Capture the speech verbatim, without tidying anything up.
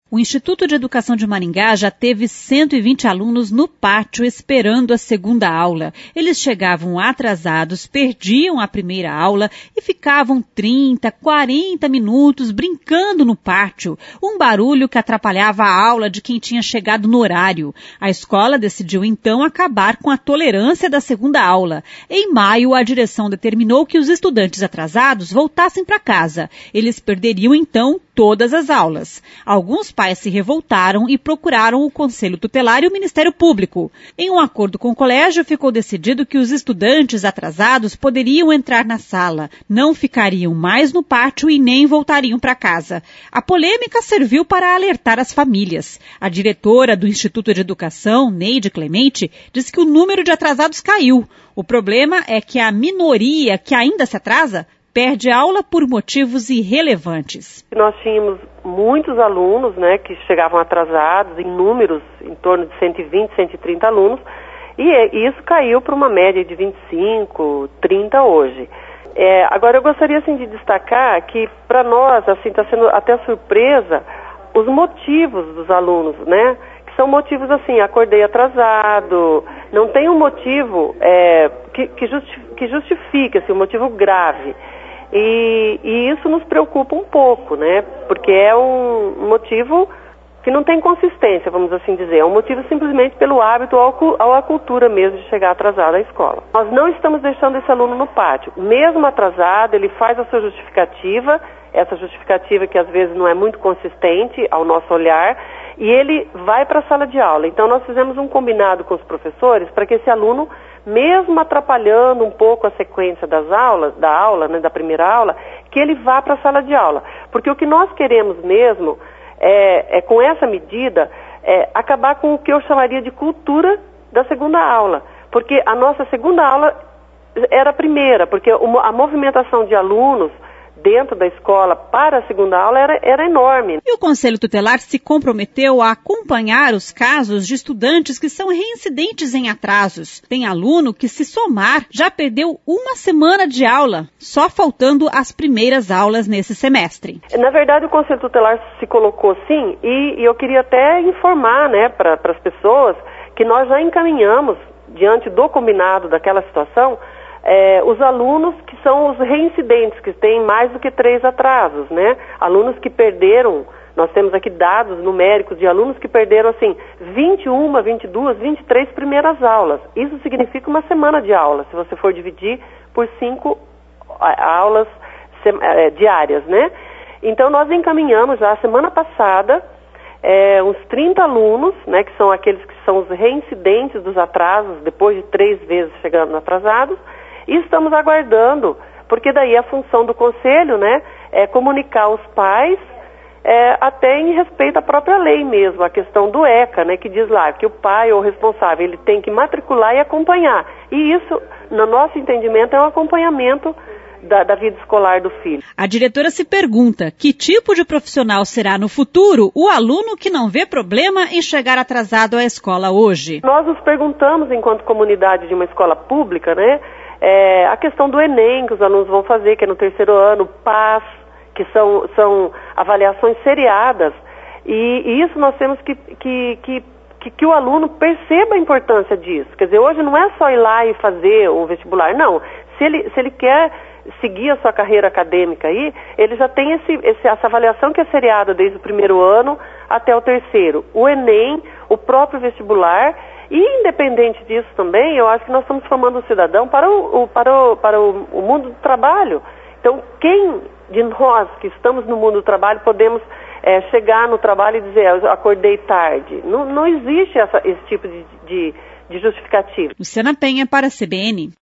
O Instituto de Educação de Maringá já teve cento e vinte alunos no pátio esperando a segunda aula. Eles chegavam atrasados, perdiam a primeira aula e ficavam trinta, quarenta minutos brincando no pátio. Um barulho que atrapalhava a aula de quem tinha chegado no horário. A escola decidiu então acabar com a tolerância da segunda aula. Em maio, a direção determinou que os estudantes atrasados voltassem para casa. Eles perderiam então todas as aulas. Alguns pais se revoltaram e procuraram o Conselho Tutelar e o Ministério Público. Em um acordo com o colégio, ficou decidido que os estudantes atrasados poderiam entrar na sala, não ficariam mais no pátio e nem voltariam para casa. A polêmica serviu para alertar as famílias. A diretora do Instituto de Educação, Neide Clemente, disse que o número de atrasados caiu. O problema é que a minoria que ainda se atrasa perde aula por motivos irrelevantes. Nós tínhamos muitos alunos, né, que chegavam atrasados, em números, em torno de cento e vinte, cento e trinta alunos, e isso caiu para uma média de vinte e cinco, trinta hoje. É, agora, eu gostaria assim, de destacar que, para nós, assim, está sendo até surpresa, os motivos dos alunos, né, que são motivos assim, acordei atrasado, não tem um motivo é, que, que, justi que justifique, assim, um motivo grave. E, e isso nos preocupa um pouco, né? Porque é um motivo que não tem consistência, vamos assim dizer. É um motivo simplesmente pelo hábito ou a cultura mesmo de chegar atrasado à escola. Nós não estamos deixando esse aluno no pátio. Mesmo atrasado, ele faz a sua justificativa, essa justificativa que às vezes não é muito consistente ao nosso olhar, e ele vai para a sala de aula. Então nós fizemos um combinado com os professores para que esse aluno, mesmo atrapalhando um pouco a sequência das aulas, da aula, né, da primeira aula, que ele vá para a sala de aula. Porque o que nós queremos mesmo é, é com essa medida, é acabar com o que eu chamaria de cultura da segunda aula. Porque a nossa segunda aula era a primeira, porque a movimentação de alunos dentro da escola para a segunda aula era, era enorme. E o Conselho Tutelar se comprometeu a acompanhar os casos de estudantes que são reincidentes em atrasos. Tem aluno que, se somar, já perdeu uma semana de aula, só faltando as primeiras aulas nesse semestre. Na verdade, o Conselho Tutelar se colocou sim, e, e eu queria até informar, né, para as pessoas que nós já encaminhamos, diante do combinado daquela situação, É, os alunos que são os reincidentes, que têm mais do que três atrasos, né? Alunos que perderam, nós temos aqui dados numéricos de alunos que perderam, assim, vinte e uma, vinte e duas, vinte e três primeiras aulas. Isso significa uma semana de aula, se você for dividir por cinco aulas é, diárias, né? Então, nós encaminhamos já a semana passada é, uns trinta alunos, né, que são aqueles que são os reincidentes dos atrasos, depois de três vezes chegando atrasados. E estamos aguardando, porque daí a função do Conselho, né, é comunicar aos pais, é, até em respeito à própria lei mesmo, a questão do ECA, né, que diz lá que o pai ou o responsável, ele tem que matricular e acompanhar. E isso, no nosso entendimento, é um acompanhamento da, da vida escolar do filho. A diretora se pergunta que tipo de profissional será no futuro o aluno que não vê problema em chegar atrasado à escola hoje. Nós nos perguntamos, enquanto comunidade de uma escola pública, né, É, a questão do Enem, que os alunos vão fazer, que é no terceiro ano, P A S, que são, são avaliações seriadas, e, e isso nós temos que, que, que, que, que o aluno perceba a importância disso. Quer dizer, hoje não é só ir lá e fazer o vestibular, não. Se ele, se ele quer seguir a sua carreira acadêmica aí, ele já tem esse, esse, essa avaliação que é seriada desde o primeiro ano até o terceiro. O Enem, o próprio vestibular. E, independente disso também, eu acho que nós estamos formando o cidadão para o, o, para o, para o, o mundo do trabalho. Então, quem de nós que estamos no mundo do trabalho podemos é, chegar no trabalho e dizer, eu acordei tarde? Não, não existe essa, esse tipo de, de, de justificativa. Luciana Penha para a C B N.